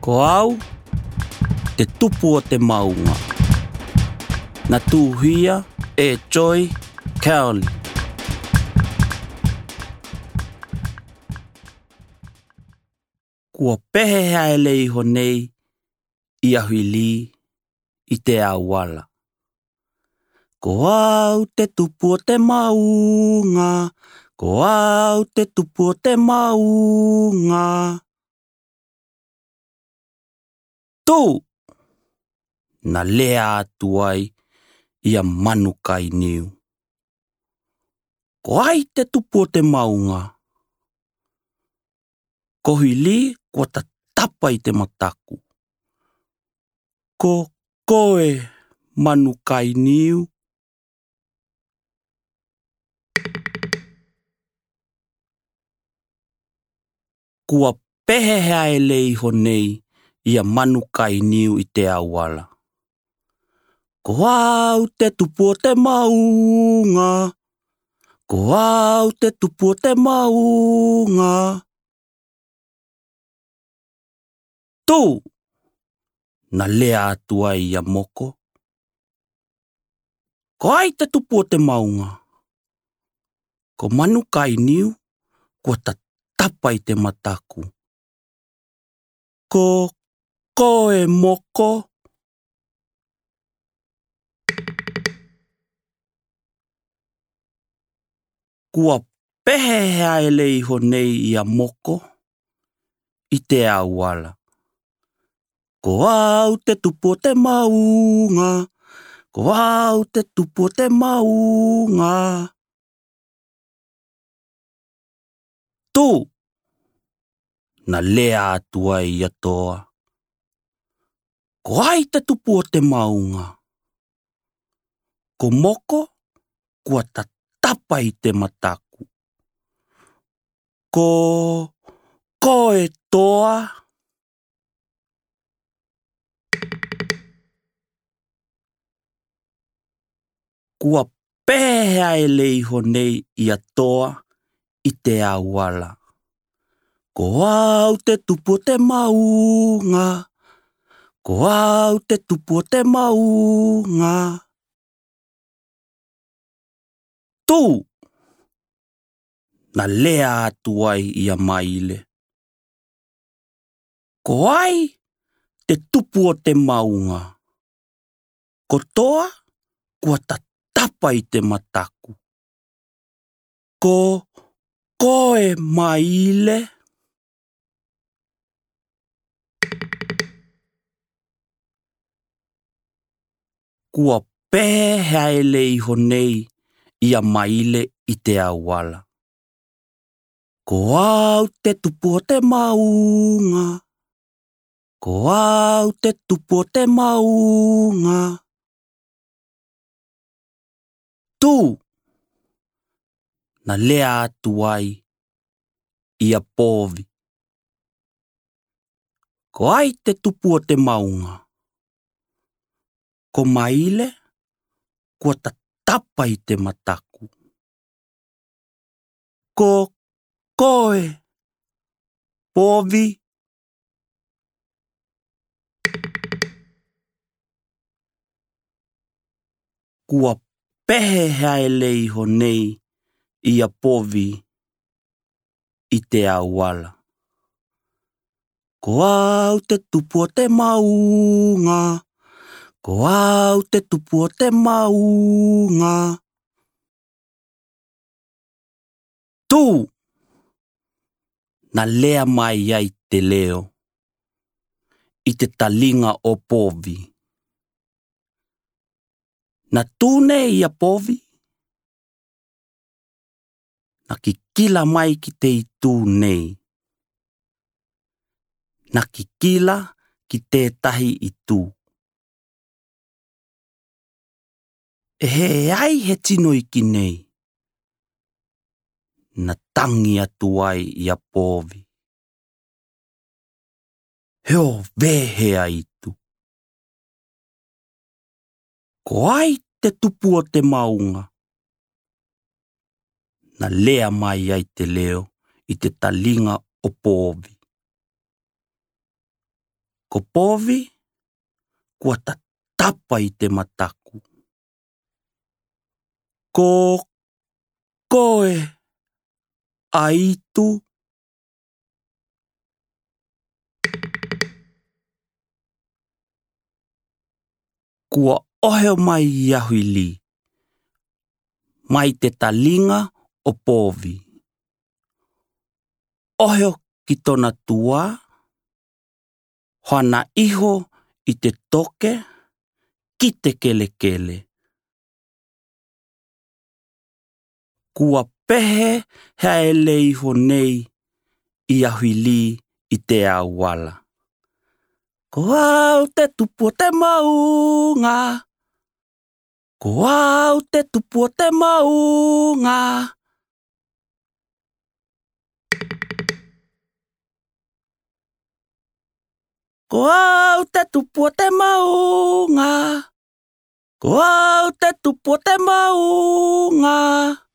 Ko au, te tupu o te maunga. Na tūhia e Joy Cowley. Kua pehea e lei honei I ahuili I te awala. Ko au te tupu o te maunga. Ko au te tupu o te maunga. Tū! Na lea atu ai Ia manukai niu. Ko ai te tupu o te maunga. Ko hili kua ta tapa I te mataku. Ko koe manukai niu. Kua pehea e lei honei Ia manukai niu I te awala. Ko au te tupu o te maunga. Ko au te tupu o te maunga. Tū! Na lea atu ai Ia moko. Ko ai te tupu o te maunga. Ko manukai niu kua ta tapa I te mataku. Ko koe moko. Kua pehea e lei honei Ia moko I te awala. Ko au te tupu o te maunga. Ko au te tupu o te maunga. Tū! Na lea atu ai Ia toa. Ko ai te tupu o te maunga. Ko moko kua ta tapa I te mataku. Ko koe toa. Kua pehea e lei honei Ia toa I te awala. Ko au te tupu o te maunga. Ko au te tupu o te maunga. Tū! Na lea atu ai Ia maile. Ko ai te tupu o te maunga. Ko toa kua ta tapa I te mataku. Ko koe maile. Kua pehea e lei honei Ia maile I te awala. Ko au te tupu o te maunga. Ko au te tupu o te maunga. Tū! Na lea atu ai Ia povi. Ko ai te tupu o te maunga. Ko maile kua ta tapa I te mataku. Ko koe povi. Kua pehea e lei honei Ia povi I te awala. Ko au te tupu o te maunga. Ko au te tupu o te maunga. Tū! Na lea mai ai te leo I te talinga o povi. Na tūne Ia povi. Na ki kila mai ki te I tūnei. Na ki kila ki tētahi I tū. E he ai he tino I ki nei. Na tangi atu ai Ia povi. Heo vehea itu. Ko ai te tupu o te maunga. Na lea mai ai te leo I te talinga o povi. ko povi, kua ta tapa i te mataku. Ko koe aitu. Kua oheo mai i ahuili, mai te talinga o povi. Oheo ki tona tua, hoana iho i te toke, ki te kelekele. Kua pehe hea ele iho nei i ahuili i te awala. Ko au te tupu o te maunga. Ko au te tupu o te maunga. Ko au te tupu o te maunga. Ko au te tupu o te maunga.